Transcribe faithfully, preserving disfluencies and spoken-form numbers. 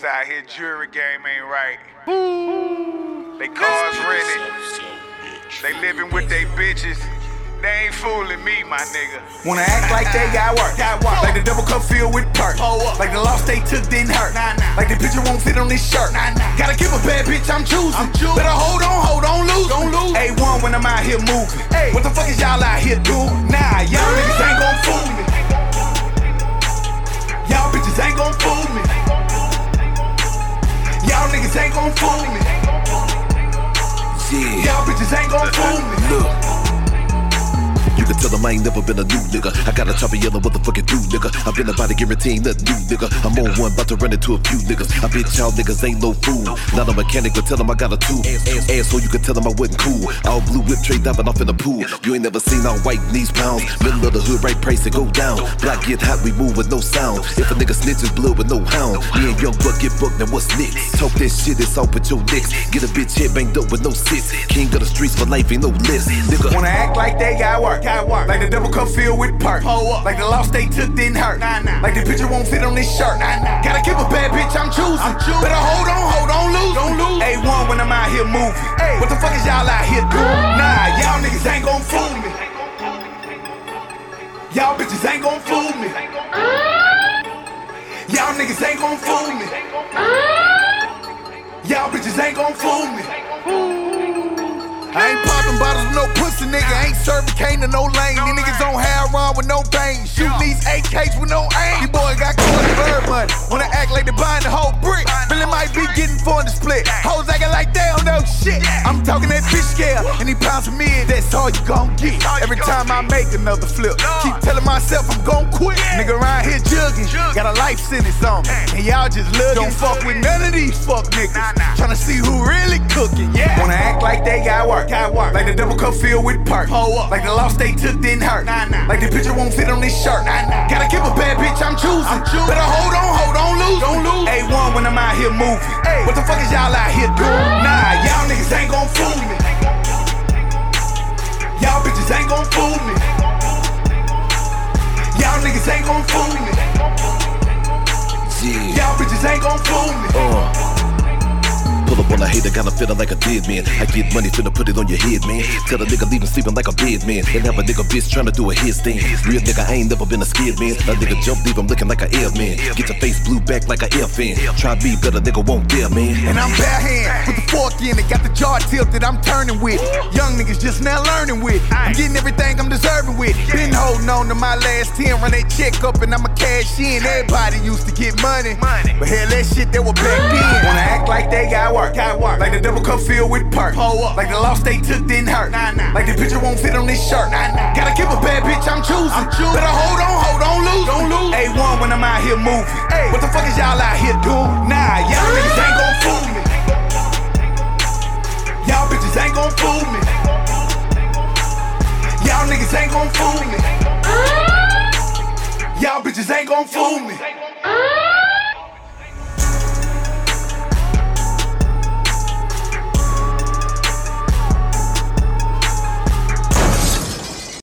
out here, jury game ain't right. They cars rented. They living with they bitches. They ain't fooling me, my nigga. Wanna act like they got work, got work. Like the double cup filled with perk. Like the loss they took didn't hurt. Nah, nah. Like the picture won't fit on this shirt. Nah, nah. Gotta keep a bad bitch, I'm choosing. I'm choosing. Better hold on, hold on, lose. Don't lose. A one when I'm out here moving. Ay. What the fuck is y'all out here doing? Nah, y'all niggas ain't gon' fool me. Y'all bitches ain't gon' fool me. Y'all niggas ain't gon' fool me. Yeah. Y'all bitches ain't gon' fool me. Look. You can tell them I ain't never been a new nigga. I got a top of yellow, what the fuck it do, nigga? I been about to guarantee nothing new, nigga. I'm on one, about to run into a few niggas. I bet y'all niggas ain't no fool. Not a mechanic, but tell them I got a tool. Asshole, you can tell them I wasn't cool. All blue whip tray diving off in the pool. You ain't never seen all white in these pounds. Middle of the hood, right price to go down. Block get hot, we move with no sound. If a nigga snitches, blood with no hound. Me and young buck get booked, then what's next? Talk that shit, it's off with your nicks. Get a bitch head banged up with no sits. King of the streets for life, ain't no list. Nigga wanna act like they got work, got work. Like the double cup filled with perk. Like the loss they took didn't hurt. Nah, nah. Like the picture won't fit on this shirt. Nah, nah. Gotta keep a bad bitch, I'm choosing. I'm choosing. Better hold on, hold on, lose. Don't lose. A one when I'm out here moving. Ay. What the fuck is y'all out here doing? Nah, y'all niggas ain't gon' fool me. Y'all bitches ain't gon' fool me. Y'all niggas ain't gon' fool me. Y'all bitches ain't gon' fool me. I ain't popping bottles with no pussy, nigga. Ain't serving cane to no lane. These niggas don't have run with no pain. Shooting these A Ks with no aim. These boys got caught in bird money. Wanna act like they buying the whole brick. Really might be getting four in the split. Hoes acting like they don't know shit. I'm talking that fish scale. Any pounds for me, that's all you gon' get. Every time I make another flip, keep telling myself I'm gon' quit. Nigga around here jugging, got a life sentence on me. And y'all just looking. Don't fuck with none of these fuck niggas. Tryna see who really cooking, yeah. Wanna act like they got work. Got work. Like the double cup filled with perk. Like the loss they took didn't hurt. Nah, nah. Like the picture won't fit on this shirt. Nah, nah. Gotta keep a bad bitch, I'm choosing. I'm choosing. Better hold on, hold on, lose. Don't lose. A one when I'm out here moving. Ay. What the fuck is y'all out here doing? Nah, y'all niggas ain't gon' fool me. Y'all bitches ain't gon' fool me. Y'all niggas ain't gon' fool me. Yeah. Y'all bitches ain't gon' fool me. Uh. Pull up on a hater, got a feeling like a dead man. I get money, finna put it on your head, man. Tell a nigga leave him sleeping like a bed man. And have a nigga bitch tryna do a headstand. Real nigga, I ain't never been a scared man. A nigga jump, leave him looking like an airman. Get your face blue back like an air fan. Try be better, nigga won't dare, man. And I'm bare hand, with the fork in it. Got the jaw tilted, I'm turning with. Young niggas just now learning with. I'm getting everything I'm deserving with. Been holding on to my last ten, run that check up and I'ma cash in. Everybody used to get money, but hell, that shit that was back then. Wanna act like they got work, got work. Like the double cup filled with perk. Like the loss they took didn't hurt. Nah, nah. Like the picture won't fit on this shirt. Nah, nah. Gotta keep a bad bitch, I'm choosing. I'm choosing. Better hold on, hold on, lose. Don't lose. A one when I'm out here moving. Ay. What the fuck is y'all out here doing? Nah, y'all niggas ain't gon' fool me. Y'all bitches ain't gon' fool me. Y'all niggas ain't gon' fool me. Y'all bitches ain't gon' fool me.